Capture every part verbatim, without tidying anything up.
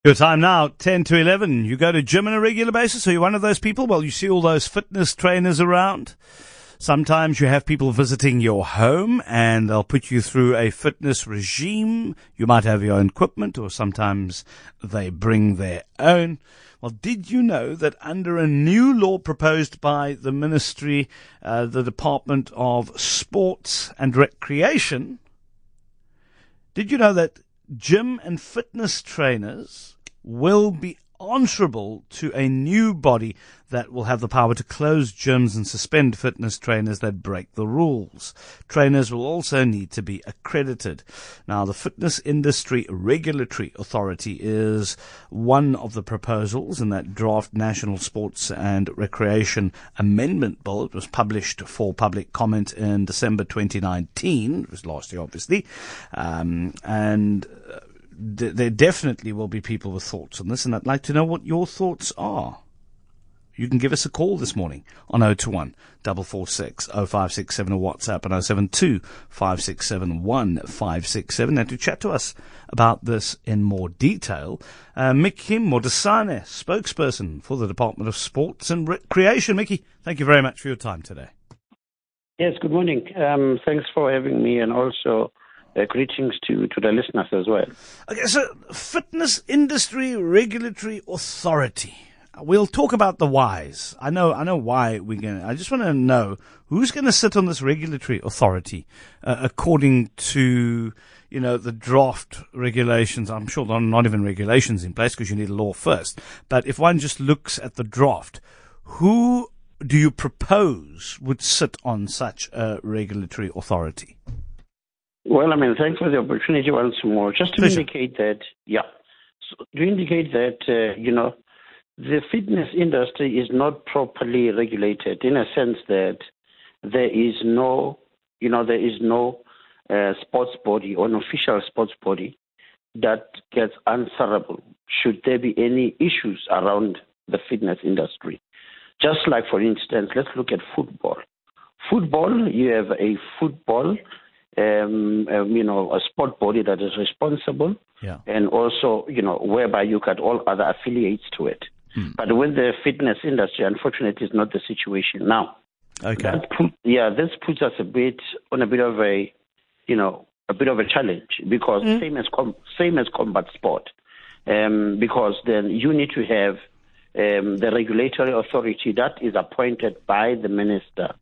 Your time now, ten to eleven. You go to gym on a regular basis? Are you one of those people? Well, you see all those fitness trainers around. Sometimes you have people visiting your home and they'll put you through a fitness regime. You might have your own equipment, or sometimes they bring their own. Well, did you know that under a new law proposed by the Ministry, uh, the Department of Sports and Recreation, did you know that gym and fitness trainers will be answerable to a new body that will have the power to close gyms and suspend fitness trainers that break the rules? Trainers will also need to be accredited. Now, the Fitness Industry Regulatory Authority is one of the proposals in that draft National Sports and Recreation Amendment Bill. It was published for public comment in December twenty nineteen. It was last year, obviously. Um, and uh, th- there definitely will be people with thoughts on this, and I'd like to know what your thoughts are. You can give us a call this morning on oh two one, four four six, oh five six seven, or WhatsApp on oh seven two, five six seven, one five six seven. And to chat to us about this in more detail, uh, Mickey Modisane, spokesperson for the Department of Sports and Recreation. Mickey, thank you very much for your time today. Yes, good morning. Um, thanks for having me, and also uh, greetings to, to the listeners as well. Okay, so Fitness Industry Regulatory Authority. We'll talk about the whys. I know, I know why we're going to, I just want to know who's going to sit on this regulatory authority, uh, according to, you know, the draft regulations. I'm sure there are not even regulations in place because you need a law first. But if one just looks at the draft, who do you propose would sit on such a regulatory authority? Well, I mean, thanks for the opportunity once more. Just to Pleasure. indicate that, yeah, so to indicate that, uh, you know, the fitness industry is not properly regulated, in a sense that there is no, you know, there is no uh, sports body or an official sports body that gets answerable should there be any issues around the fitness industry. Just like, for instance, let's look at football. Football, you have a football, um, um, you know, a sport body that is responsible, Yeah. and also, you know, whereby you got all other affiliates to it. Hmm. But with the fitness industry, unfortunately, is not the situation now. Okay. That put, yeah, this puts us a bit on a bit of a, you know, a bit of a challenge, because mm. same as com- same as combat sport, um, because then you need to have um, the regulatory authority that is appointed by the minister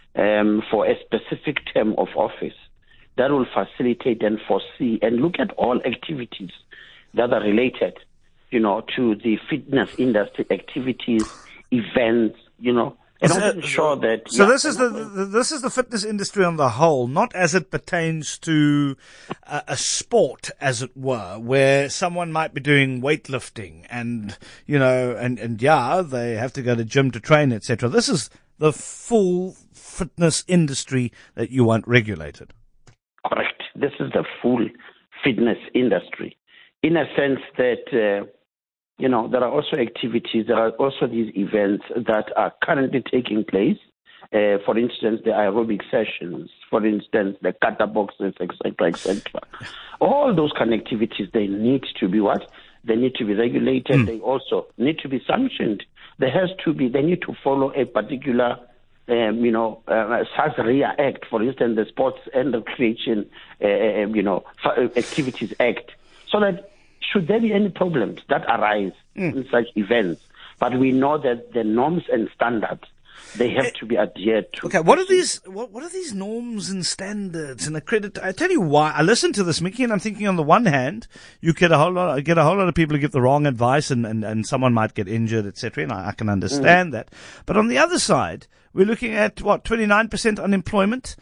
um, for a specific term of office that will facilitate and foresee and look at all activities that are related, you know, to the fitness industry activities, events, you know, and also ensure that. So yeah, this is the, the this is the fitness industry on the whole, not as it pertains to a, a sport, as it were, where someone might be doing weightlifting, and you know, and and yeah, they have to go to gym to train, et cetera. This is the full fitness industry that you want regulated. Correct. This is the full fitness industry, in a sense that. Uh, You know, there are also activities, there are also these events that are currently taking place. Uh, for instance, the aerobic sessions, for instance, the kata boxes, et cetera, et cetera. All those kind of activities, they need to be what? They need to be regulated. Mm. They also need to be sanctioned. There has to be, they need to follow a particular, um, you know, uh, SASRIA Act, for instance, the Sports and Recreation, uh, you know, Activities Act, so that should there be any problems that arise mm. in such events, but we know that the norms and standards, they have to be adhered to. Okay, what are these? What, what are these norms and standards and accredit? I tell you why. I listen to this, Mickey, and I'm thinking on the one hand, you get a whole lot, get a whole lot of people who give the wrong advice, and, and, and someone might get injured, et cetera. And I, I can understand mm. that. But on the other side, we're looking at what twenty-nine percent unemployment.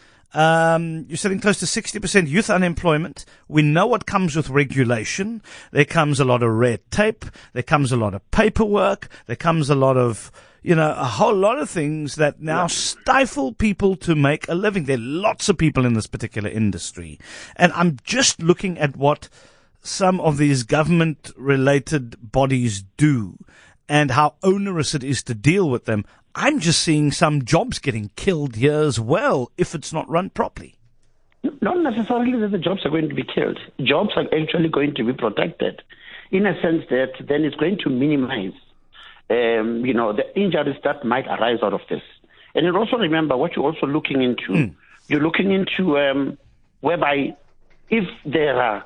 Um, you're sitting close to sixty percent youth unemployment. We know what comes with regulation. There comes a lot of red tape. There comes a lot of paperwork. There comes a lot of, you know, a whole lot of things that now yeah. stifle people to make a living. There are lots of people in this particular industry. And I'm just looking at what some of these government-related bodies do and how onerous it is to deal with them. I'm just seeing some jobs getting killed here as well if it's not run properly. Not necessarily that the jobs are going to be killed. Jobs are actually going to be protected. in a sense that then it's going to minimize, um, you know, the injuries that might arise out of this. And you also remember what you're also looking into. Mm. You're looking into um, whereby if there are,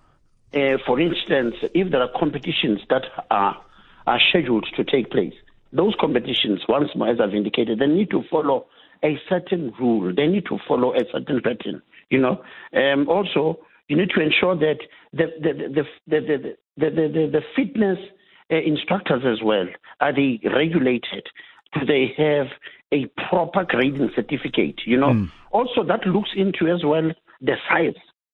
uh, for instance, if there are competitions that are, are scheduled to take place, those competitions, once more, as I've indicated, they need to follow a certain rule. They need to follow a certain pattern, you know. Um, also, you need to ensure that the the the the the, the, the, the, the fitness uh, instructors as well, are they regulated? Do they have a proper grading certificate? You know. Mm. Also, that looks into as well the size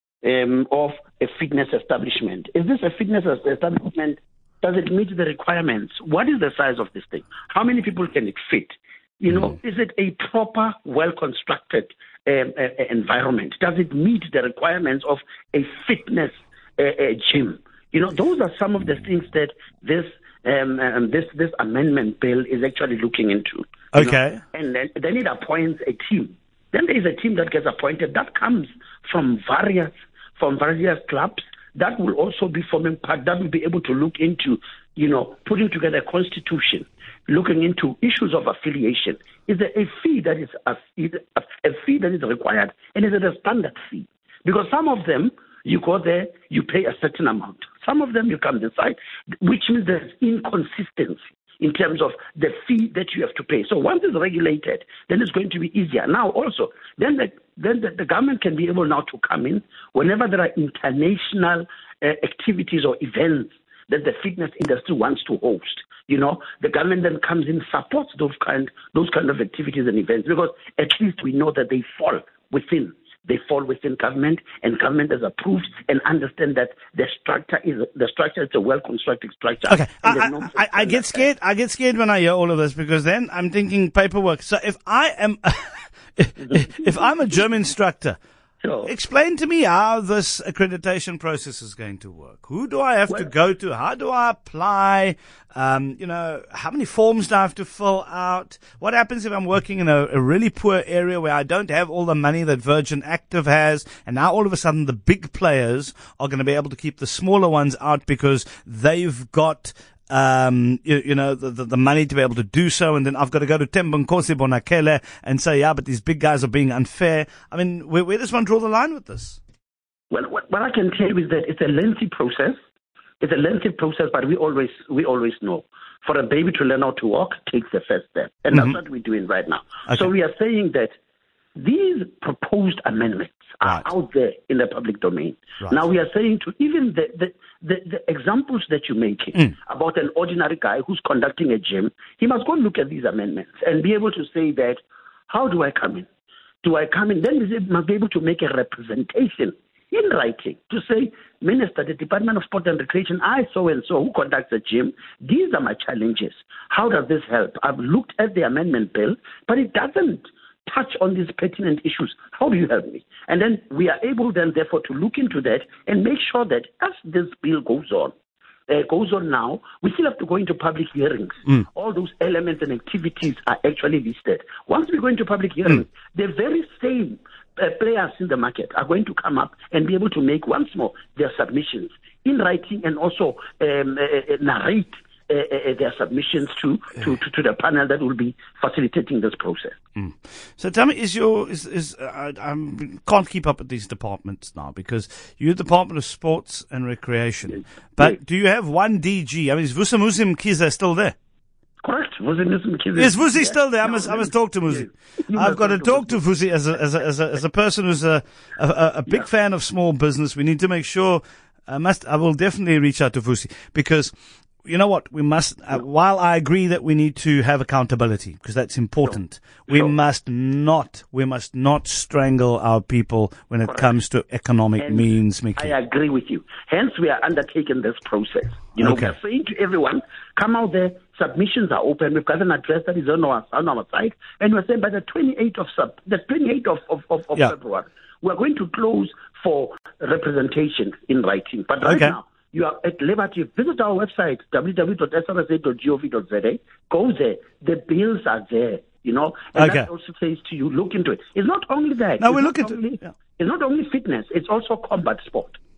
um, of a fitness establishment. Is this a fitness establishment? Does it meet the requirements? What is the size of this thing? How many people can it fit? You know, mm. is it a proper, well-constructed um, uh, environment? Does it meet the requirements of a fitness uh, uh, gym? You know, those are some of the things that this um, um, this this amendment bill is actually looking into. Okay. Know? And then, then it appoints a team. Then there is a team that gets appointed that comes from various from various clubs that will also be forming part, that will be able to look into, you know, putting together a constitution, looking into issues of affiliation. Is there a fee that is a, is a, a fee that is required, and is it a standard fee? Because some of them, you go there, you pay a certain amount. Some of them you come decide, which means there's inconsistency in terms of the fee that you have to pay. So once it's regulated, then it's going to be easier. Now also, then the, then the, the government can be able now to come in whenever there are international uh, activities or events that the fitness industry wants to host. You know, the government then comes in, supports those kind, those kind of activities and events, because at least we know that they fall within They fall within government, and government has approved and understand that the structure is the structure is a well constructed structure. Okay, I, I, I, I get scared. I get scared when I hear all of this, because then I'm thinking paperwork. So if I am, if, if I'm a gym instructor, sure. Explain to me how this accreditation process is going to work. Who do I have well, to go to? How do I apply? Um, you know, how many forms do I have to fill out? What happens if I'm working in a, a really poor area where I don't have all the money that Virgin Active has, and now all of a sudden the big players are going to be able to keep the smaller ones out because they've got Um, you, you know, the, the, the money to be able to do so, and then I've got to go to Thembinkosi Bonakele and say, yeah, but these big guys are being unfair. I mean, where, where does one draw the line with this? Well, what, what I can tell you is that it's a lengthy process. It's a lengthy process, but we always we always know, for a baby to learn how to walk takes the first step, and mm-hmm. that's what we're doing right now. Okay. So we are saying that these proposed amendments are right. out there in the public domain. Right. Now we are saying to even the, the, the, the examples that you're making mm. about an ordinary guy who's conducting a gym, he must go and look at these amendments and be able to say that, how do I come in? Do I come in? Then he must be able to make a representation in writing to say, Minister, the Department of Sport and Recreation, I so-and-so who conducts a gym, these are my challenges. How does this help? I've looked at the amendment bill, but it doesn't touch on these pertinent issues. How do you help me? And then we are able then, therefore, to look into that and make sure that as this bill goes on, uh, goes on now, we still have to go into public hearings. Mm. All those elements and activities are actually listed. Once we go into public hearings, mm. the very same uh, players in the market are going to come up and be able to make once more their submissions in writing and also um, uh, narrate Uh, uh, their submissions to, to, to, to the panel that will be facilitating this process. Mm. So tell me, is your is is uh, I can't keep up with these departments now, because you're the Department of Sports and Recreation, yes. but yes. do you have one D G? I mean, is Vusimuzi Mkhize still there? Correct, Vusimuzi Mkhize. Is Vusi yeah. still there? I must no, I must talk to Muzi. Yes. I've got to talk to Vusi as a as a as a, as a person who's a a, a big yeah. fan of small business. We need to make sure. I must. I will definitely reach out to Vusi, because you know what? We must, uh, while I agree that we need to have accountability, because that's important, sure. we sure. must not, we must not strangle our people when it Correct. comes to economic Hence, means making. I agree with you. Hence, we are undertaking this process. You know, okay. we are saying to everyone, come out there, submissions are open. We've got an address that is on our, on our site, and we're saying by the twenty-eighth of sub, the twenty-eighth of, of, of, of yeah. February, we're going to close for representation in writing. But right okay. now, you are at liberty. Visit our website, w w w dot s r s a dot gov dot z a. Go there. The bills are there, you know. And okay. that also says to you, look into it. It's not only that. No, we look into only, it. Yeah. It's not only fitness. It's also combat sport.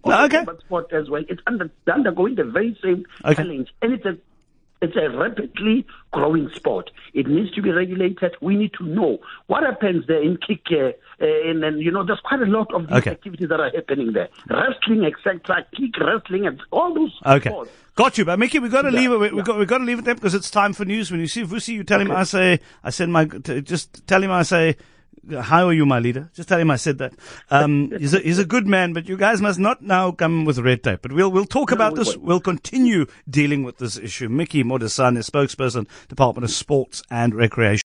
Also, okay. combat sport as well. It's under, undergoing the very same Okay. challenge, and it's a it's a rapidly growing sport. It needs to be regulated. We need to know what happens there in kick, uh, uh, and then you know there's quite a lot of these Okay. activities that are happening there. Wrestling, et cetera, kick wrestling, and all those Okay. sports. Got you, but Mickey, we've got to Yeah, leave it. We, yeah. We've got, we've got to leave it there because it's time for news. When you see Vusi, you tell him Okay. I say, I send my, t- just tell him I say, how are you, my leader? Just tell him I said that. Um, he's a, he's a good man, but you guys must not now come with red tape. But we'll, we'll talk No, about we this. won't. We'll continue dealing with this issue. Mickey Modisane, spokesperson, Department of Sports and Recreation.